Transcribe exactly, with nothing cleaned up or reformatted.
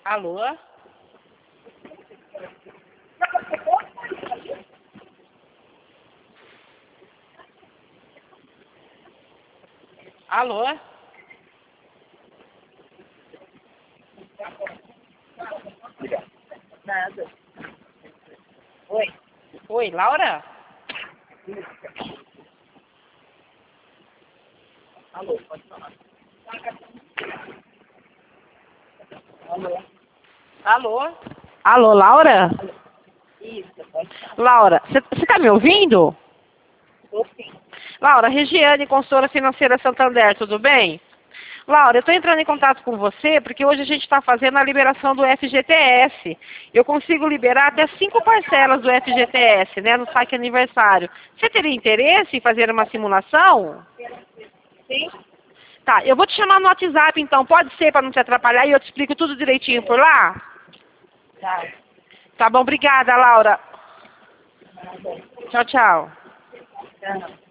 Alô? Alô? Nada. Oi. Oi, Laura? Alô, pode falar. Alô. Alô? Alô, Laura? Isso, pode falar. Laura, você tá me ouvindo? Tô sim. Laura, Regiane, consultora financeira Santander, tudo bem? Laura, eu estou entrando em contato com você porque hoje a gente está fazendo a liberação do F G T S. Eu consigo liberar até cinco parcelas do F G T S, né, no saque aniversário. Você teria interesse em fazer uma simulação? Sim? Tá, eu vou te chamar no WhatsApp então, pode ser para não te atrapalhar e eu te explico tudo direitinho por lá? Tá. Tá bom, obrigada, Laura. Tá bom. Tchau, tchau. Tá.